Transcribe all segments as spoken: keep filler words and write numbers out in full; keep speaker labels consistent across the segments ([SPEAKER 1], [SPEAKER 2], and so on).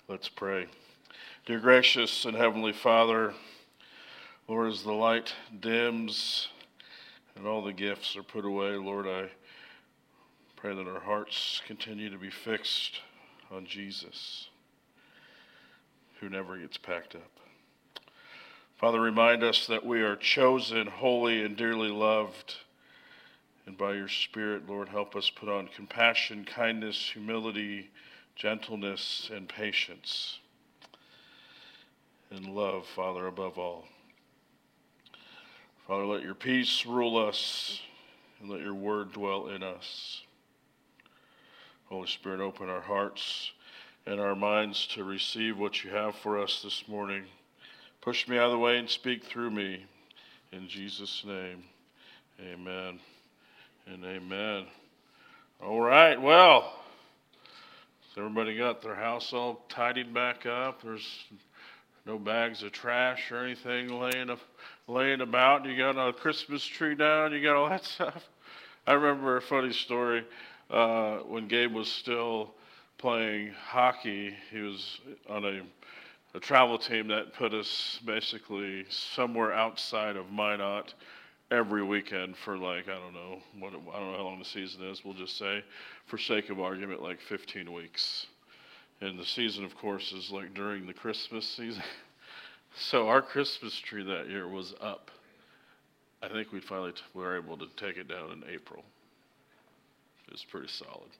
[SPEAKER 1] Let's pray. Dear gracious and heavenly Father, Lord, as the light dims and all the gifts are put away, Lord, I pray that our hearts continue to be fixed on Jesus, who never gets packed up. Father, remind us that we are chosen, holy, and dearly loved. And by your Spirit, Lord, help us put on compassion, kindness, humility, gentleness, and patience, and love, Father, above all. Father, let your peace rule us, and let your word dwell in us. Holy Spirit, open our hearts and our minds to receive what you have for us this morning. Push me out of the way and speak through me. In Jesus' name, amen and amen. All right, well, has everybody got their house all tidied back up? There's no bags of trash or anything laying laying about. You got a Christmas tree down. You got all that stuff. I remember a funny story uh, when Gabe was still playing hockey. He was on a, a travel team that put us basically somewhere outside of Minot every weekend for like, I don't know, what I don't know how long the season is. We'll just say, for sake of argument, like fifteen weeks. And the season, of course, is like during the Christmas season. So our Christmas tree that year was up. I think we finally t- were able to take it down in April. It was pretty solid.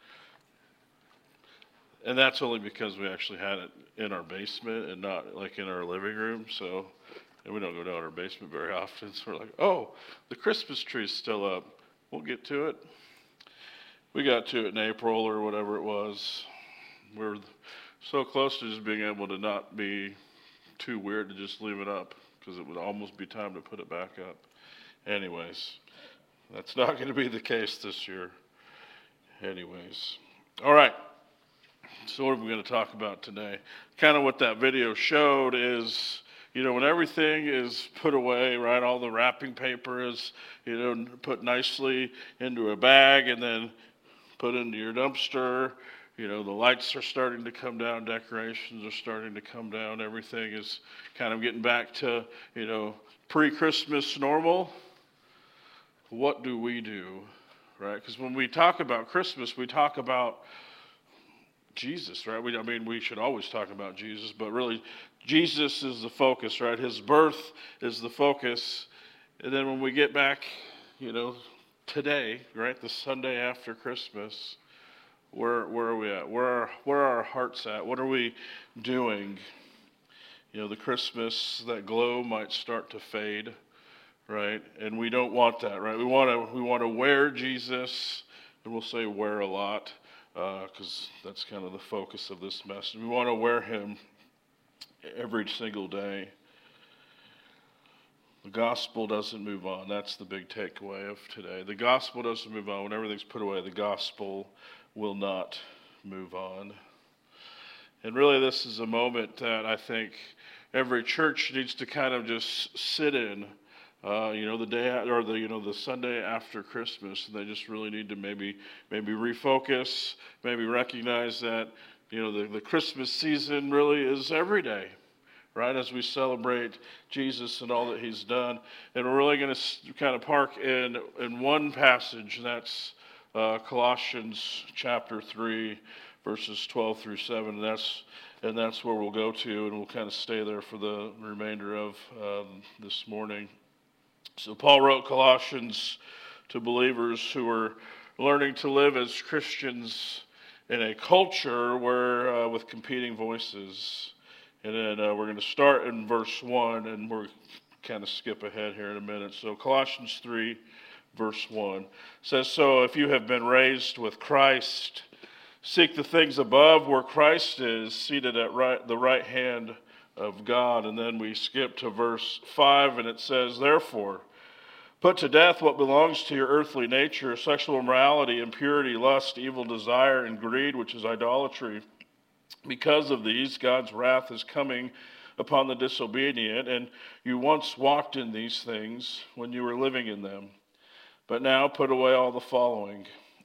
[SPEAKER 1] And that's only because we actually had it in our basement and not like in our living room. So and we don't go down our basement very often. So we're like, oh, the Christmas tree's still up. We'll get to it. We got to it in April or whatever it was. We were so close to just being able to not be too weird to just leave it up, because it would almost be time to put it back up. Anyways, that's not going to be the case this year. Anyways, all right. So what are we going to talk about today? Kind of what that video showed is, you know, when everything is put away, right, all the wrapping paper is, you know, put nicely into a bag and then put into your dumpster. You know, the lights are starting to come down, decorations are starting to come down, everything is kind of getting back to, you know, pre-Christmas normal. What do we do, right? Because when we talk about Christmas, we talk about Jesus, right? We, I mean, we should always talk about Jesus, but really, Jesus is the focus, right? His birth is the focus. And then when we get back, you know, today, right, the Sunday after Christmas, Where where are we at? Where are, where are our hearts at? What are we doing? You know, the Christmas, that glow might start to fade, right? And we don't want that, right? We want to we want to wear Jesus, and we'll say wear a lot, because uh, that's kind of the focus of this message. We want to wear him every single day. The gospel doesn't move on. That's the big takeaway of today. The gospel doesn't move on. When everything's put away, the gospel will not move on. And really, this is a moment that I think every church needs to kind of just sit in. Uh, you know, the day or the you know the Sunday after Christmas, and they just really need to maybe maybe refocus, maybe recognize that you know the, the Christmas season really is every day, right? As we celebrate Jesus and all that he's done, and we're really going to kind of park in in one passage, and that's Uh, Colossians chapter three, verses twelve through seven, and that's and that's where we'll go to, and we'll kind of stay there for the remainder of um, this morning. So Paul wrote Colossians to believers who were learning to live as Christians in a culture where uh, with competing voices. And then uh, we're going to start in verse one, and we're kind of skip ahead here in a minute. So Colossians three. Verse one says, so if you have been raised with Christ, seek the things above where Christ is, seated at right, the right hand of God. And then we skip to verse five, and it says, therefore, put to death what belongs to your earthly nature, sexual immorality, impurity, lust, evil desire, and greed, which is idolatry. Because of these, God's wrath is coming upon the disobedient, and you once walked in these things when you were living in them. But now put away all the following: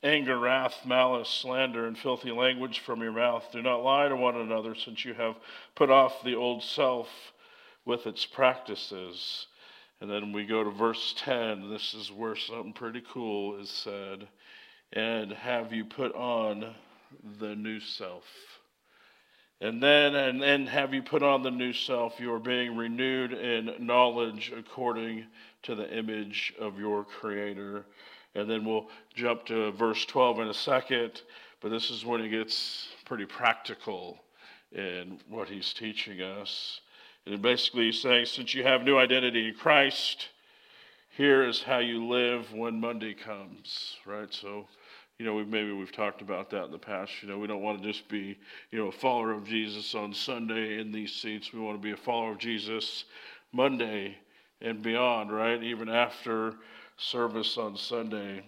[SPEAKER 1] anger, wrath, malice, slander, and filthy language from your mouth. Do not lie to one another, since you have put off the old self with its practices. And then we go to verse ten. This is where something pretty cool is said. And have you put on the new self. And then, and then have you put on the new self. You are being renewed in knowledge according to the image of your Creator. And then we'll jump to verse twelve in a second. But this is when it gets pretty practical in what he's teaching us. And basically he's saying, since you have new identity in Christ, here is how you live when Monday comes, right? So, you know, we've, maybe we've talked about that in the past. You know, we don't want to just be, you know, a follower of Jesus on Sunday in these seats. We want to be a follower of Jesus Monday and beyond, right? Even after service on Sunday. Amen.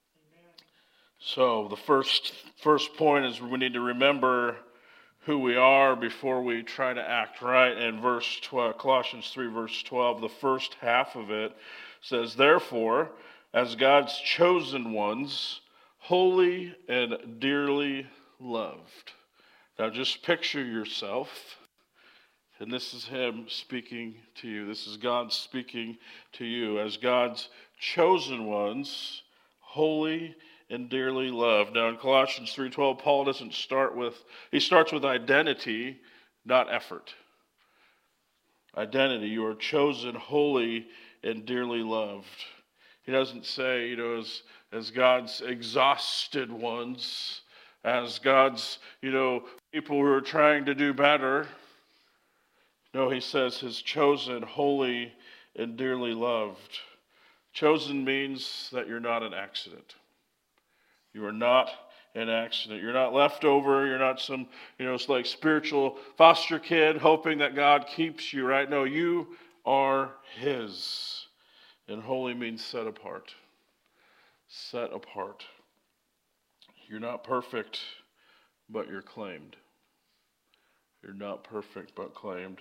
[SPEAKER 1] So the first first point is we need to remember who we are before we try to act right. And verse twelve, Colossians three, verse twelve, the first half of it says, therefore, as God's chosen ones, holy and dearly loved. Now just picture yourself, and this is him speaking to you. This is God speaking to you as God's chosen ones, holy and dearly loved. Now in Colossians three twelve, Paul doesn't start with, he starts with identity, not effort. Identity, you are chosen, holy, and dearly loved. He doesn't say, you know, as, as God's exhausted ones, as God's, you know, people who are trying to do better. No, he says his chosen, holy, and dearly loved. Chosen means that you're not an accident. You are not an accident. You're not left over. You're not some, you know, it's like spiritual foster kid hoping that God keeps you, right? No, you are his. And holy means set apart. Set apart. You're not perfect, but you're claimed. You're not perfect, but claimed.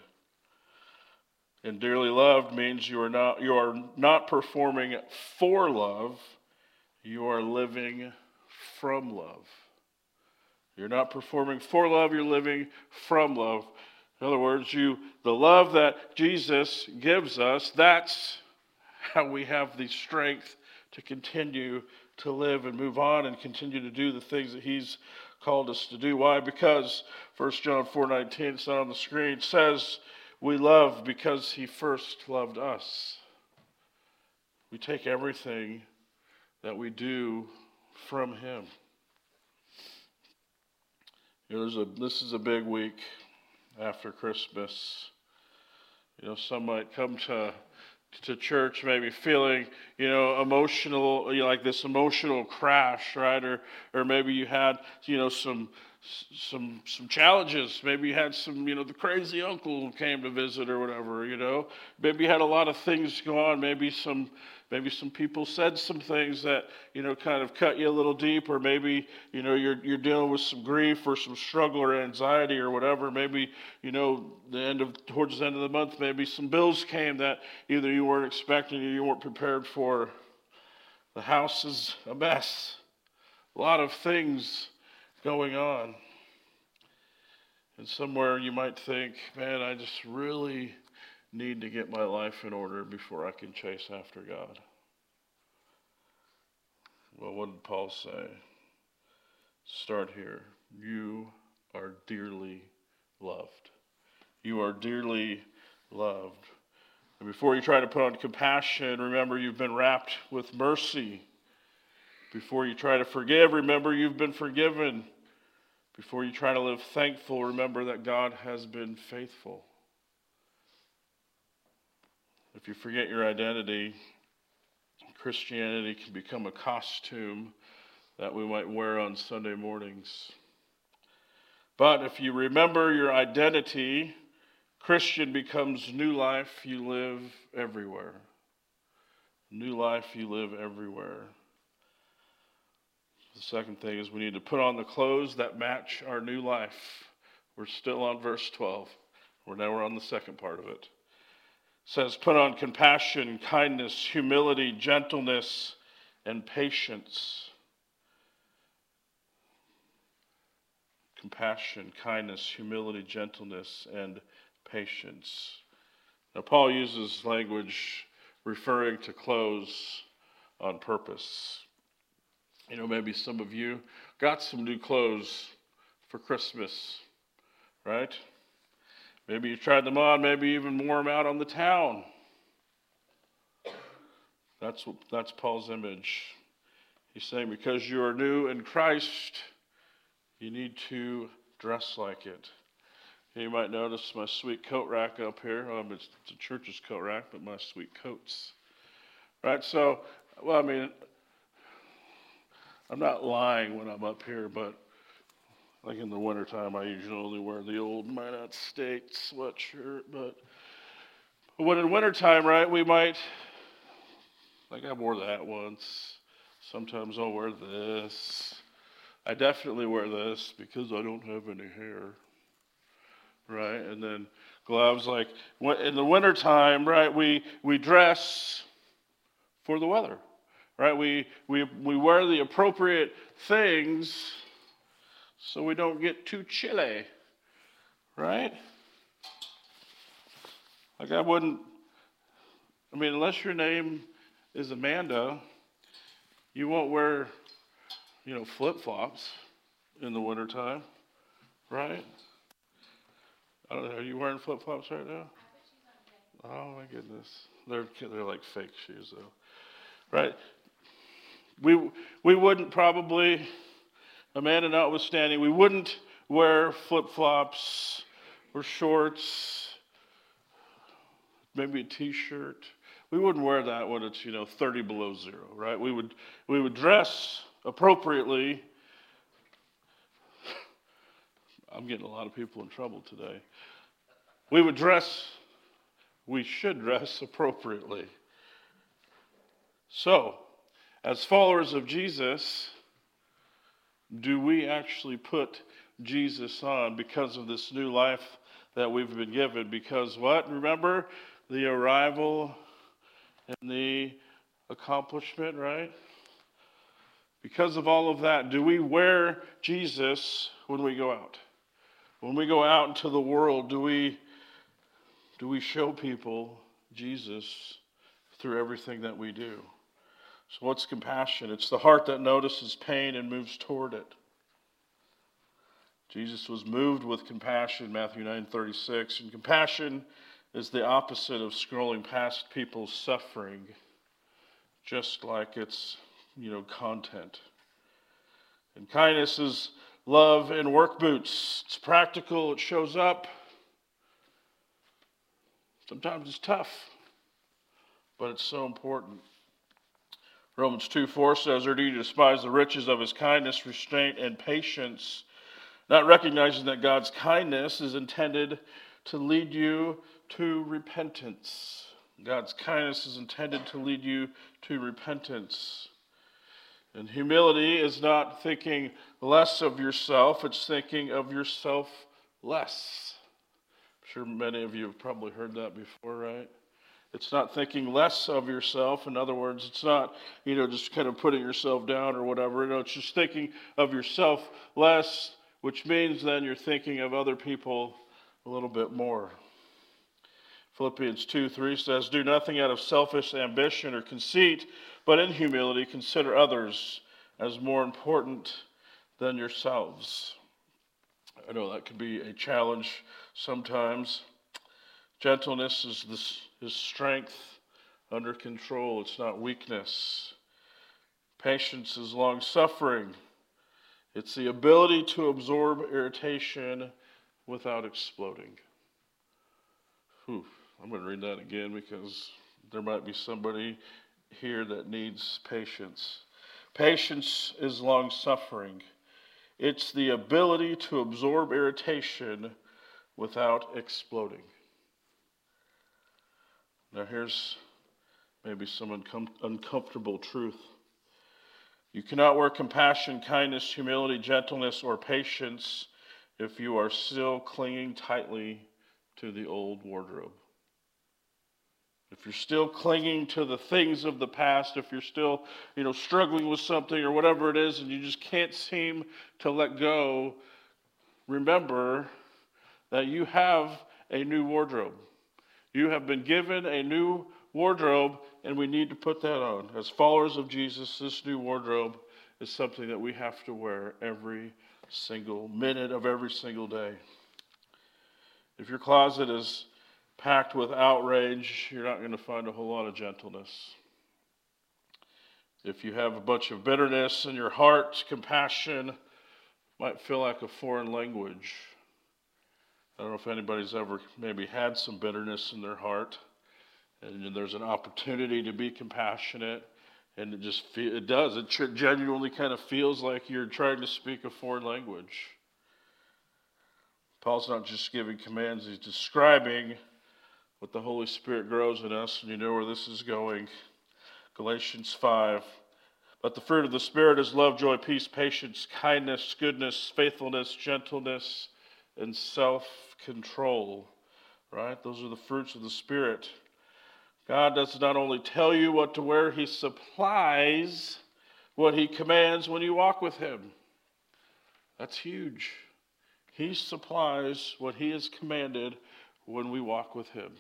[SPEAKER 1] And dearly loved means you are not you are not performing for love. You are living from love. You're not performing for love, you're living from love. In other words, you the love that Jesus gives us, that's how we have the strength to continue to live and move on and continue to do the things that he's called us to do. Why? Because First John four nineteen, it's not on the screen, says we love because he first loved us. We take everything that we do from him. You know, there's a, this is a big week after Christmas. You know, some might come to to church maybe feeling, you know, emotional, you know, like this emotional crash, right? Or or maybe you had, you know, some some some challenges. Maybe you had some, you know, the crazy uncle who came to visit or whatever, you know. Maybe you had a lot of things go on. Maybe some maybe some people said some things that, you know, kind of cut you a little deep, or maybe, you know, you're you're dealing with some grief or some struggle or anxiety or whatever. Maybe, you know, the end of towards the end of the month, maybe some bills came that either you weren't expecting or you weren't prepared for. The house is a mess. A lot of things going on. And somewhere you might think, man, I just really need to get my life in order before I can chase after God. Well, what did Paul say? Start here. You are dearly loved. You are dearly loved. And before you try to put on compassion, remember you've been wrapped with mercy. Before you try to forgive, remember you've been forgiven. Before you try to live thankful, remember that God has been faithful. If you forget your identity, Christianity can become a costume that we might wear on Sunday mornings. But if you remember your identity, Christian becomes new life you live everywhere. New life you live everywhere. The second thing is we need to put on the clothes that match our new life. We're still on verse twelve. We're now we're on the second part of it. It says, put on compassion, kindness, humility, gentleness, and patience. compassion, kindness, humility, gentleness, and patience. Now, Paul uses language referring to clothes on purpose. You know, maybe some of you got some new clothes for Christmas, right? Maybe you tried them on, maybe even wore them out on the town. That's what, that's Paul's image. He's saying because you are new in Christ, you need to dress like it. You might notice my sweet coat rack up here. Um, it's the church's coat rack, but my sweet coats. Right, so, well, I mean, I'm not lying when I'm up here, but like in the wintertime, I usually only wear the old Minot State sweatshirt. But when in wintertime, right, we might, like I wore that once. Sometimes I'll wear this. I definitely wear this because I don't have any hair. Right, and then gloves, like in the wintertime, right, we, we dress for the weather. Right, we, we, we wear the appropriate things so we don't get too chilly, right? Like I wouldn't, I mean, unless your name is Amanda, you won't wear, you know, flip-flops in the wintertime, right? I don't know, are you wearing flip-flops right now? Oh my goodness, they're, they're like fake shoes though, right? We, we wouldn't probably, Amanda notwithstanding, we wouldn't wear flip-flops or shorts, maybe a t-shirt. We wouldn't wear that when it's, you know, thirty below zero, right? We would, we would dress appropriately. I'm getting a lot of people in trouble today. We would dress, we should dress appropriately. So, as followers of Jesus, do we actually put Jesus on because of this new life that we've been given? Because what? Remember the arrival and the accomplishment, right? Because of all of that, do we wear Jesus when we go out? When we go out into the world, do we, do we show people Jesus through everything that we do? So what's compassion? It's the heart that notices pain and moves toward it. Jesus was moved with compassion, Matthew nine thirty-six. And compassion is the opposite of scrolling past people's suffering, just like it's, you know, content. And kindness is love in work boots. It's practical, it shows up. Sometimes it's tough, but it's so important. Romans two four says, or do you despise the riches of his kindness, restraint, and patience, not recognizing that God's kindness is intended to lead you to repentance. God's kindness is intended to lead you to repentance. And humility is not thinking less of yourself, it's thinking of yourself less. I'm sure many of you have probably heard that before, right? It's not thinking less of yourself. In other words, it's not, you know, just kind of putting yourself down or whatever. No, it's just thinking of yourself less, which means then you're thinking of other people a little bit more. Philippians two three says, do nothing out of selfish ambition or conceit, but in humility consider others as more important than yourselves. I know that could be a challenge sometimes. Gentleness is this is strength under control. It's not weakness. Patience is long-suffering. It's the ability to absorb irritation without exploding. Whew. I'm going to read that again because there might be somebody here that needs patience. Patience is long-suffering. It's the ability to absorb irritation without exploding. Now here's maybe some uncom- uncomfortable truth. You cannot wear compassion, kindness, humility, gentleness, or patience if you are still clinging tightly to the old wardrobe. If you're still clinging to the things of the past, if you're still, you know, struggling with something or whatever it is, and you just can't seem to let go, remember that you have a new wardrobe. You have been given a new wardrobe, and we need to put that on. As followers of Jesus, this new wardrobe is something that we have to wear every single minute of every single day. If your closet is packed with outrage, you're not going to find a whole lot of gentleness. If you have a bunch of bitterness in your heart, compassion might feel like a foreign language. I don't know if anybody's ever maybe had some bitterness in their heart, and there's an opportunity to be compassionate, and it just feel, it does. It genuinely kind of feels like you're trying to speak a foreign language. Paul's not just giving commands, he's describing what the Holy Spirit grows in us, and you know where this is going. Galatians five. But the fruit of the Spirit is love, joy, peace, patience, kindness, goodness, faithfulness, gentleness, and self-control. Right? Those are the fruits of the Spirit. God does not only tell you what to wear, he supplies what he commands when you walk with him. That's huge. He supplies what he has commanded when we walk with him.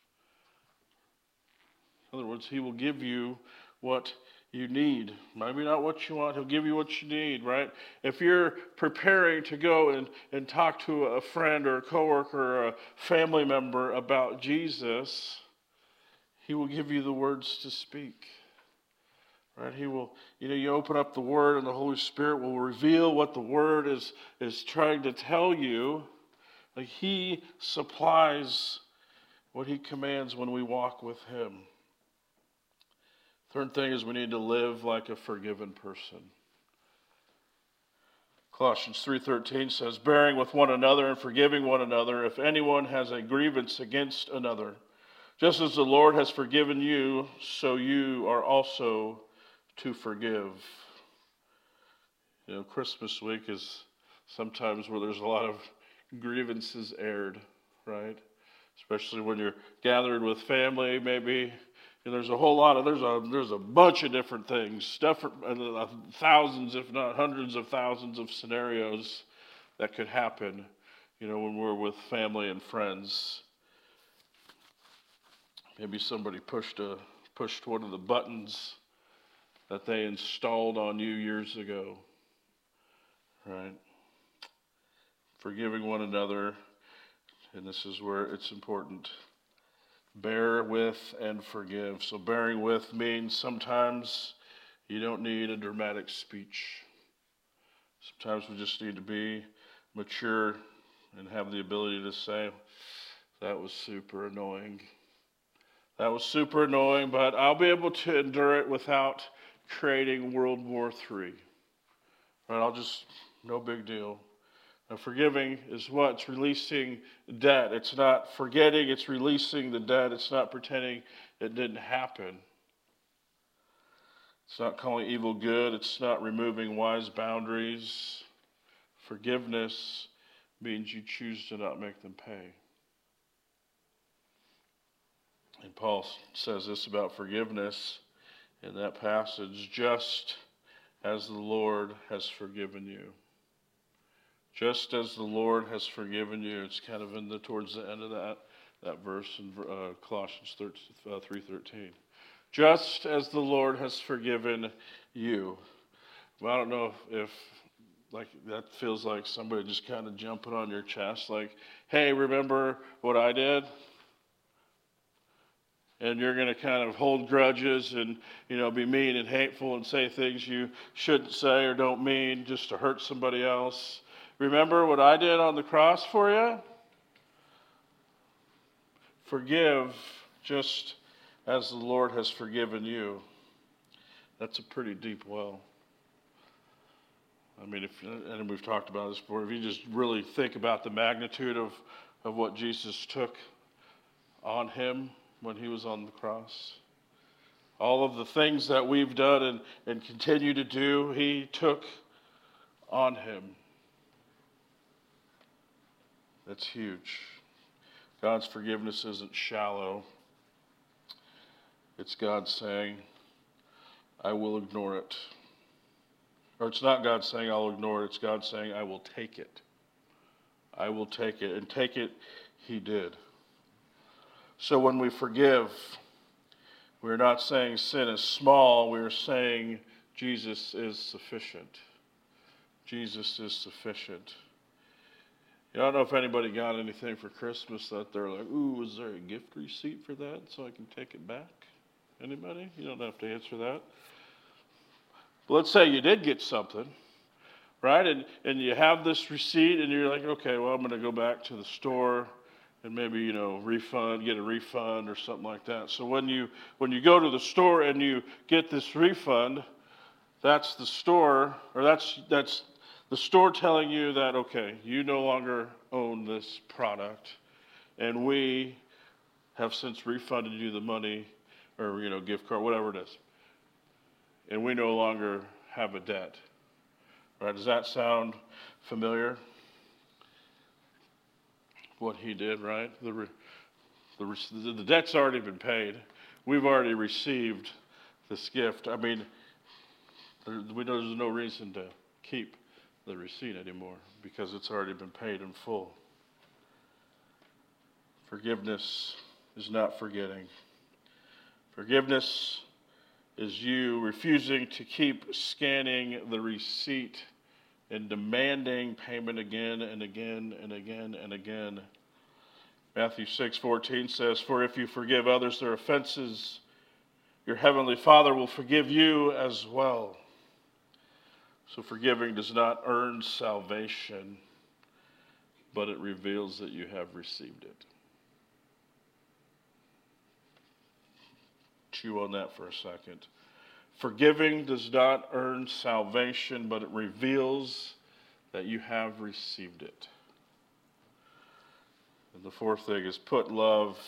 [SPEAKER 1] In other words, he will give you what you need. Maybe not what you want, he'll give you what you need, right? If you're preparing to go and, and talk to a friend or a coworker or a family member about Jesus, he will give you the words to speak. Right? He will, you know, you open up the Word and the Holy Spirit will reveal what the Word is, is trying to tell you. Like he supplies what he commands when we walk with him. Third thing is we need to live like a forgiven person. Colossians three thirteen says, bearing with one another and forgiving one another if anyone has a grievance against another. Just as the Lord has forgiven you, so you are also to forgive. You know, Christmas week is sometimes where there's a lot of grievances aired, right? Especially when you're gathered with family, maybe. And there's a whole lot of, there's a there's a bunch of different things, different, uh, thousands, if not hundreds of thousands of scenarios that could happen, you know, when we're with family and friends. Maybe somebody pushed a pushed one of the buttons that they installed on you years ago, right? Forgiving one another, and this is where it's important. Bear with and forgive. So bearing with means sometimes you don't need a dramatic speech. Sometimes we just need to be mature and have the ability to say, that was super annoying. That was super annoying, but I'll be able to endure it without creating World War Three. Right? I'll just, no big deal. Now, forgiving is what? It's releasing debt. It's not forgetting, it's releasing the debt. It's not pretending it didn't happen. It's not calling evil good. It's not removing wise boundaries. Forgiveness means you choose to not make them pay. And Paul says this about forgiveness in that passage, just as the Lord has forgiven you. Just as the Lord has forgiven you. It's kind of in the towards the end of that, that verse in uh, Colossians three thirteen. Just as the Lord has forgiven you. Well, I don't know if, if like that feels like somebody just kind of jumping on your chest, like, hey, remember what I did? And you're going to kind of hold grudges and, you know, be mean and hateful and say things you shouldn't say or don't mean just to hurt somebody else. Remember what I did on the cross for you? Forgive just as the Lord has forgiven you. That's a pretty deep well. I mean, if and we've talked about this before, if you just really think about the magnitude of, of what Jesus took on him when he was on the cross. All of the things that we've done and, and continue to do, he took on him. That's huge. God's forgiveness isn't shallow. It's God saying, I will ignore it. Or it's not God saying, I'll ignore it. It's God saying, I will take it. I will take it. And take it he did. So when we forgive, we're not saying sin is small. We're saying Jesus is sufficient. Jesus is sufficient. I don't know if anybody got anything for Christmas that they're like, ooh, is there a gift receipt for that so I can take it back? Anybody? You don't have to answer that. But let's say you did get something, right? And and you have this receipt and you're like, okay, well, I'm going to go back to the store and maybe, you know, refund, get a refund or something like that. So when you when you go to the store and you get this refund, that's the store, or that's that's the store telling you that, okay, you no longer own this product, and we have since refunded you the money, or, you know, gift card, whatever it is, and we no longer have a debt. Right? Does that sound familiar? What he did, right? The, re, the, the debt's already been paid. We've already received this gift. I mean, there, we know there's no reason to keep the receipt anymore because it's already been paid in full. Forgiveness is not forgetting. Forgiveness is you refusing to keep scanning the receipt and demanding payment again and again and again and again. Matthew six fourteen says, for if you forgive others their offenses, your heavenly Father will forgive you as well. So forgiving does not earn salvation, but it reveals that you have received it. Chew on that for a second. Forgiving does not earn salvation, but it reveals that you have received it. And the fourth thing is put love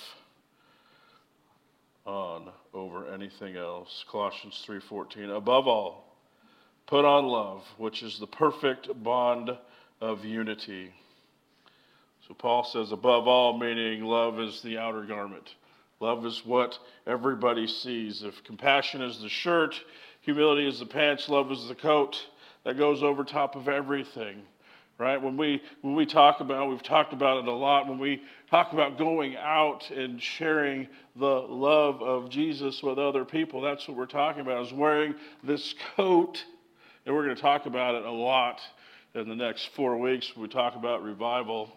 [SPEAKER 1] on over anything else. Colossians three fourteen. Above all, put on love, which is the perfect bond of unity. So Paul says above all, meaning love is the outer garment. Love is what everybody sees. If compassion is the shirt, humility is the pants, love is the coat that goes over top of everything. Right? When we when we talk about, we've talked about it a lot, when we talk about going out and sharing the love of Jesus with other people, that's what we're talking about, is wearing this coat. And we're going to talk about it a lot in the next four weeks when we talk about revival.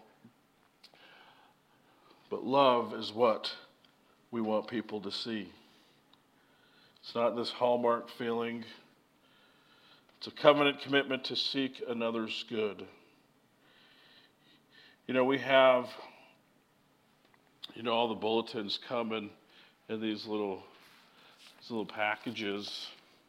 [SPEAKER 1] But love is what we want people to see. It's not this hallmark feeling. It's a covenant commitment to seek another's good. You know, we have, you know, all the bulletins come in, in these little, these little packages.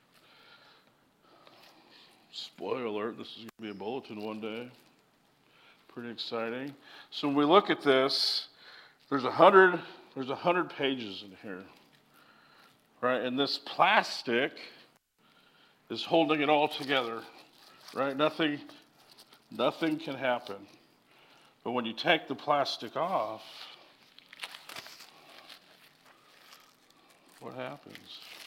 [SPEAKER 1] Spoiler alert, this is going to be a bulletin one day. Pretty exciting. So when we look at this, there's a hundred, there's a hundred pages in here. Right? And this plastic is holding it all together. Right? Nothing, nothing can happen. But when you take the plastic off, what happens?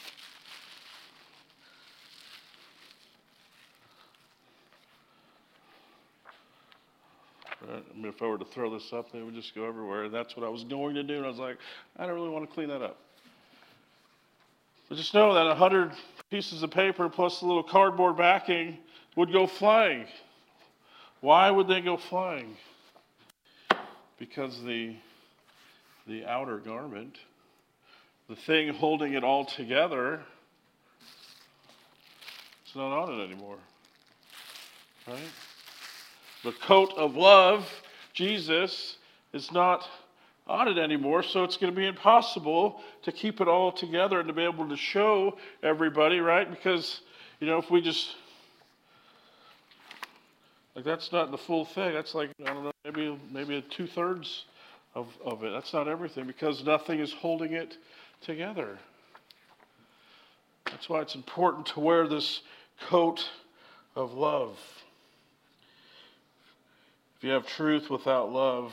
[SPEAKER 1] Right? I mean, if I were to throw this up, they would just go everywhere. And that's what I was going to do. And I was like, I don't really want to clean that up. But just know that a hundred pieces of paper plus a little cardboard backing would go flying. Why would they go flying? Because the, the outer garment, the thing holding it all together, it's not on it anymore. Right? The coat of love, Jesus, is not on it anymore, so it's going to be impossible to keep it all together and to be able to show everybody, right? Because, you know, if we just, like, that's not the full thing. That's like, I don't know, maybe maybe two-thirds of, of it. That's not everything, because nothing is holding it together. That's why it's important to wear this coat of love. If you have truth without love,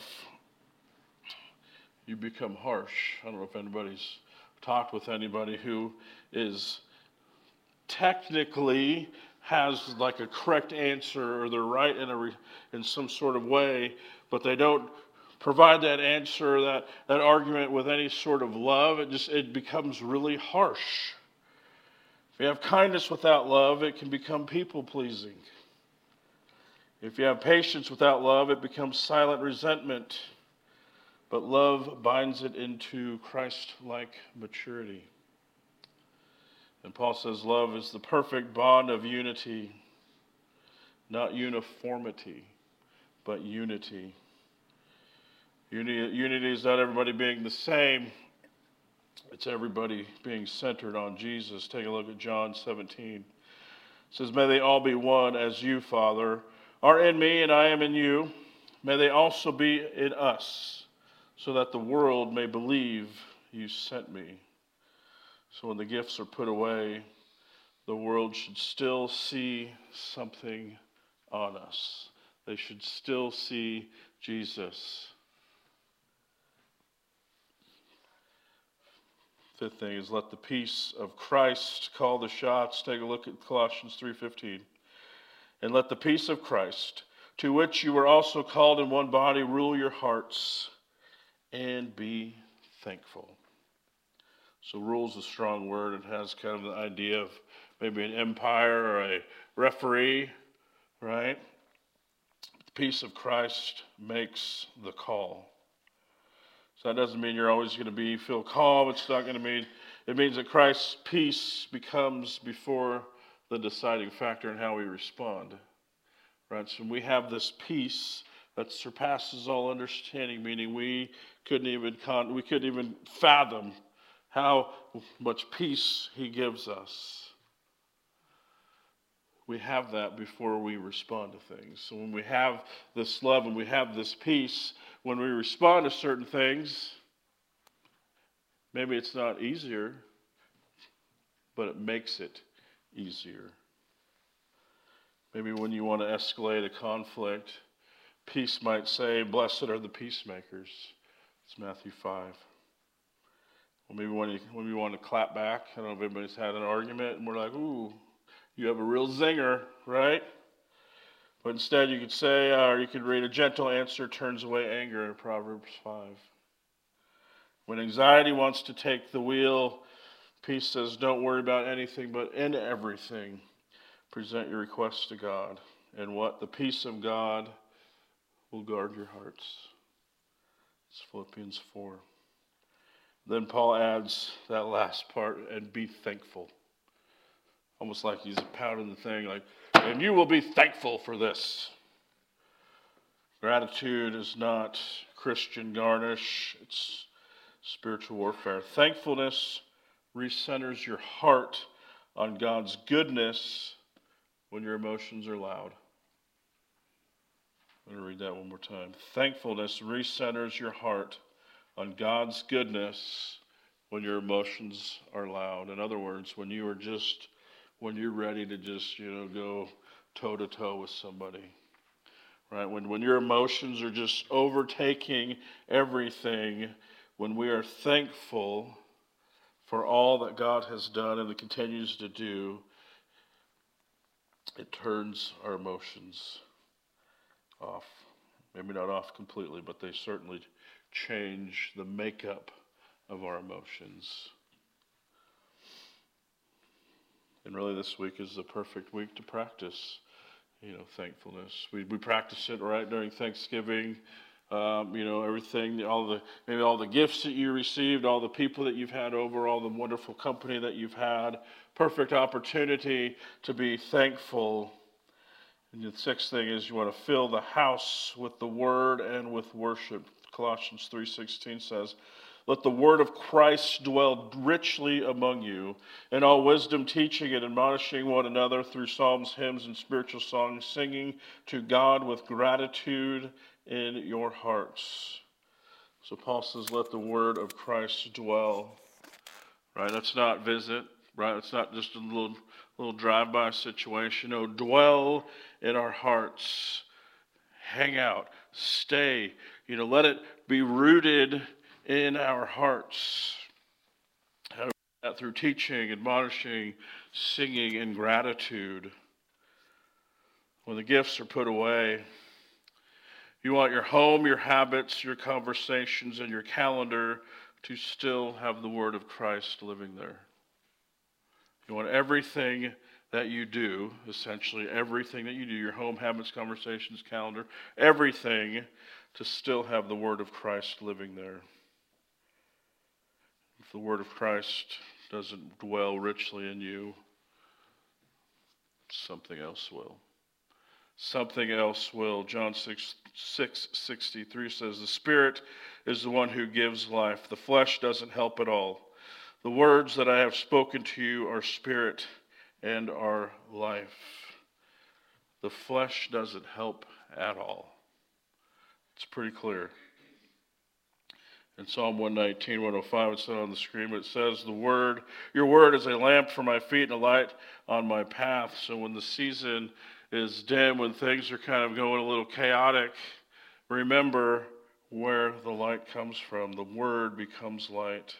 [SPEAKER 1] you become harsh. I don't know if anybody's talked with anybody who is technically has like a correct answer, or they're right in a re, in some sort of way, but they don't provide that answer, that, that argument with any sort of love, it just it becomes really harsh. If you have kindness without love, it can become people-pleasing. If you have patience without love, it becomes silent resentment. But love binds it into Christ-like maturity. And Paul says love is the perfect bond of unity, not uniformity, but unity. Unity, unity is not everybody being the same. It's everybody being centered on Jesus. Take a look at John seventeen. It says, may they all be one as you, Father, are in me and I am in you. May they also be in us, so that the world may believe you sent me. So when the gifts are put away, the world should still see something on us. They should still see Jesus. Fifth thing is let the peace of Christ call the shots. Take a look at Colossians three fifteen. And let the peace of Christ, to which you were also called in one body, rule your hearts, and be thankful. So rule is a strong word. It has kind of the idea of maybe an empire or a referee, right? The peace of Christ makes the call. So that doesn't mean you're always going to be feel calm. It's not going to mean, it means that Christ's peace becomes before the deciding factor in how we respond. Right? So we have this peace that surpasses all understanding, meaning we couldn't even con- we couldn't even fathom how much peace he gives us. We have that before we respond to things. So when we have this love and we have this peace, when we respond to certain things, maybe it's not easier, but it makes it easier. Maybe when you want to escalate a conflict, peace might say, blessed are the peacemakers. It's Matthew five. Or maybe when you, when you want to clap back, I don't know if anybody's had an argument, and we're like, ooh, you have a real zinger, right? But instead you could say, or you could read, a gentle answer turns away anger in Proverbs five. When anxiety wants to take the wheel, peace says, don't worry about anything, but in everything, present your requests to God. And what? The peace of God will guard your hearts. It's Philippians four. Then Paul adds that last part, and be thankful. Almost like he's pounding the thing, like, and you will be thankful for this. Gratitude is not Christian garnish, it's spiritual warfare. Thankfulness recenters your heart on God's goodness when your emotions are loud. I'm going to read that one more time. Thankfulness recenters your heart on God's goodness when your emotions are loud. In other words, when you are just, when you're ready to just, you know, go toe to toe with somebody, right? When, when your emotions are just overtaking everything, when we are thankful for all that God has done and continues to do, it turns our emotions off. Maybe not off completely, but they certainly change the makeup of our emotions. And really this week is the perfect week to practice, you know, thankfulness. We we practice it right during Thanksgiving. Um, you know, everything, all the maybe all the gifts that you received, all the people that you've had over, all the wonderful company that you've had. Perfect opportunity to be thankful. And the sixth thing is you want to fill the house with the word and with worship. Colossians three sixteen says, let the word of Christ dwell richly among you, in all wisdom teaching and admonishing one another through psalms, hymns, and spiritual songs, singing to God with gratitude in your hearts. So Paul says, let the word of Christ dwell. Right? That's not visit. Right? It's not just a little little drive-by situation. No, dwell in our hearts. Hang out. Stay. You know, let it be rooted in our hearts. How do we do that? Through teaching, admonishing, singing, and gratitude. When the gifts are put away, You want your home, your habits, your conversations, and your calendar to still have the word of Christ living there. You want everything that you do, essentially everything that you do, your home, habits, conversations, calendar, everything to still have the word of Christ living there. If the word of Christ doesn't dwell richly in you, something else will. Something else will. John six sixty-three says, the Spirit is the one who gives life. The flesh doesn't help at all. The words that I have spoken to you are spirit and are life. The flesh doesn't help at all. It's pretty clear. In Psalm one nineteen, one oh five, it's not on the screen, but it says, the word, your word is a lamp for my feet and a light on my path. So when the season is dim, when things are kind of going a little chaotic, remember where the light comes from. The word becomes light.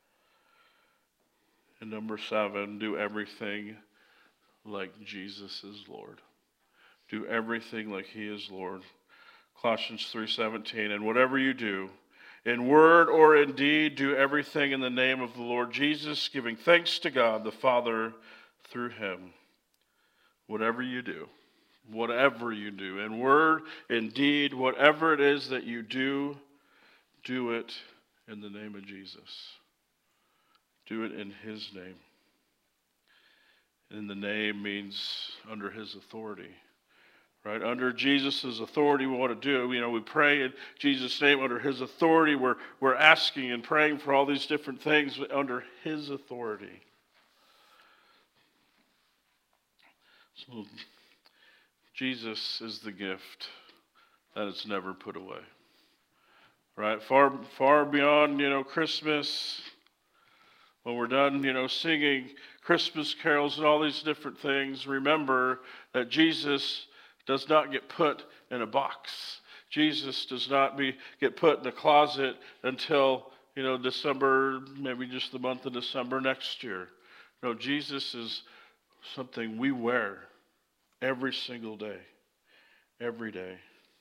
[SPEAKER 1] And number seven, do everything like Jesus is Lord. Do everything like he is Lord. Colossians three seventeen, and whatever you do, in word or in deed, do everything in the name of the Lord Jesus, giving thanks to God the Father through him. Whatever you do, whatever you do, in word, in deed, whatever it is that you do, do it in the name of Jesus. Do it in his name. And the name means under his authority. Right? Under Jesus' authority, we want to do, you know, we pray in Jesus' name under his authority. We're, we're asking and praying for all these different things under his authority. So, Jesus is the gift that is never put away. Right? Far, far beyond, you know, Christmas, when we're done, you know, singing Christmas carols and all these different things, remember that Jesus does not get put in a box. Jesus does not be get put in a closet until, you know, December, maybe just the month of December next year. No, Jesus is something we wear every single day, every day.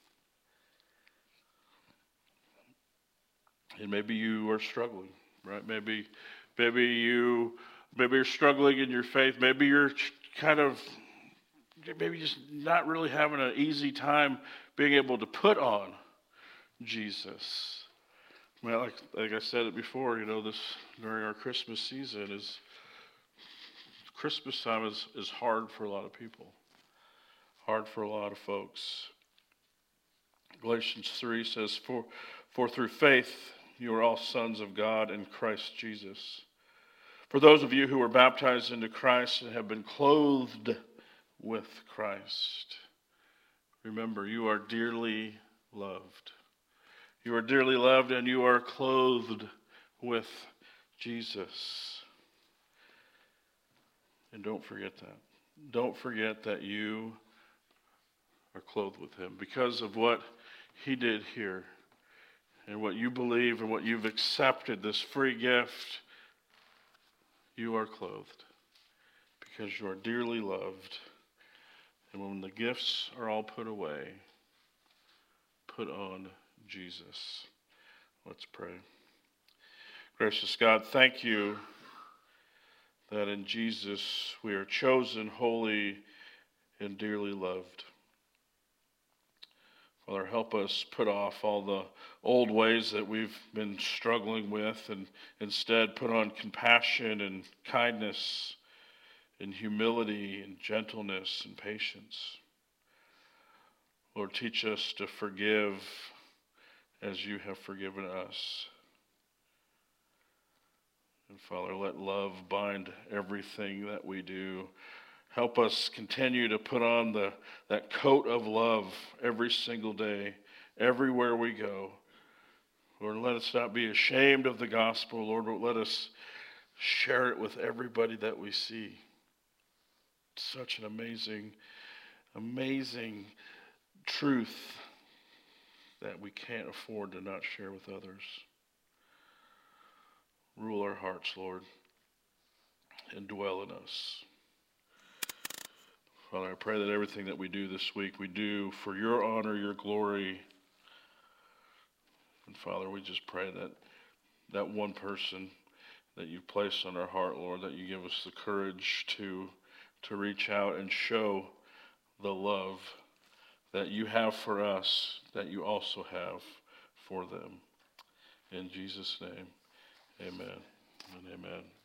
[SPEAKER 1] And maybe you are struggling, right? Maybe, maybe you, maybe you're struggling in your faith. Maybe you're kind of maybe just not really having an easy time being able to put on Jesus. Well, like, like I said it before, you know, this during our Christmas season is Christmas time is, is hard for a lot of people, hard for a lot of folks. Galatians three says, for, for through faith you are all sons of God in Christ Jesus. For those of you who were baptized into Christ and have been clothed with Christ. Remember, you are dearly loved. You are dearly loved and you are clothed with Jesus. And don't forget that. Don't forget that you are clothed with him because of what he did here and what you believe and what you've accepted, this free gift. You are clothed because you are dearly loved. And when the gifts are all put away, put on Jesus. Let's pray. Gracious God, thank you that in Jesus we are chosen, holy, and dearly loved. Father, help us put off all the old ways that we've been struggling with and instead put on compassion and kindness and humility and gentleness and patience. Lord, teach us to forgive as you have forgiven us. And Father, let love bind everything that we do. Help us continue to put on the that coat of love every single day, everywhere we go. Lord, let us not be ashamed of the gospel, Lord, but let us share it with everybody that we see. Such an amazing, amazing truth that we can't afford to not share with others. Rule our hearts, Lord, and dwell in us. Father, I pray that everything that we do this week, we do for your honor, your glory, And Father, we just pray that that one person that you've placed on our heart, Lord, that you give us the courage to to reach out and show the love that you have for us, that you also have for them. In Jesus' name, amen and amen.